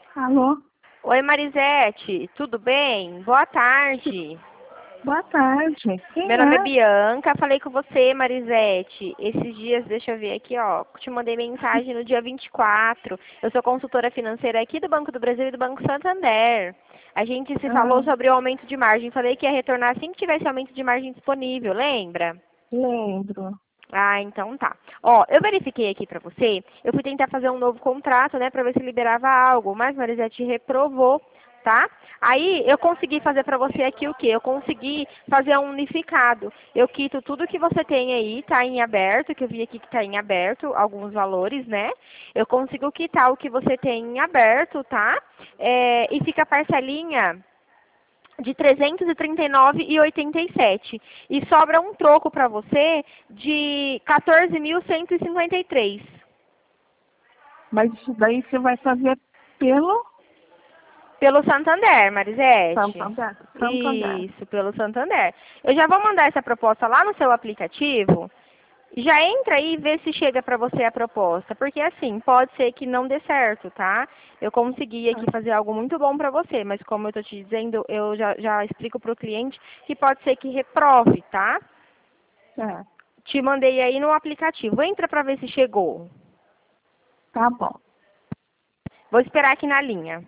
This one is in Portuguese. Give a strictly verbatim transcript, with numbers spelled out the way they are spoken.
Alô? Oi, Marisete, tudo bem? Boa tarde. Boa tarde. Quem Meu nome é é? Bianca, falei com você, Marisete. Esses dias, deixa eu ver aqui, ó, te mandei mensagem no dia vinte e quatro. Eu sou consultora financeira aqui do Banco do Brasil e do Banco Santander. A gente se falou Ah, sobre o aumento de margem. Falei que ia retornar assim que tivesse aumento de margem disponível, lembra? lembro. Ah, então tá. Ó, eu verifiquei aqui pra você, eu fui tentar fazer um novo contrato, né, pra ver se liberava algo, mas Marisete reprovou, tá? Aí eu consegui fazer pra você aqui o quê? Eu consegui fazer um unificado. Eu quito tudo que você tem aí, tá em aberto, que eu vi aqui que tá em aberto, alguns valores, né? Eu consigo quitar o que você tem em aberto, tá? É, e fica a parcelinha de trezentos e trinta e nove reais e oitenta e sete centavos. E sobra um troco para você de quatorze mil cento e cinquenta e três. Mas isso daí você vai fazer pelo Pelo Santander, Marisete. Santander. Santander. Isso, pelo Santander. Eu já vou mandar essa proposta lá no seu aplicativo. Já entra aí e vê se chega para você a proposta, porque assim, pode ser que não dê certo, tá? Eu consegui aqui fazer algo muito bom para você, mas como eu tô te dizendo, eu já, já explico para o cliente que pode ser que reprove, tá? É, Te mandei aí no aplicativo. Entra para ver se chegou. tá bom. Vou esperar aqui na linha.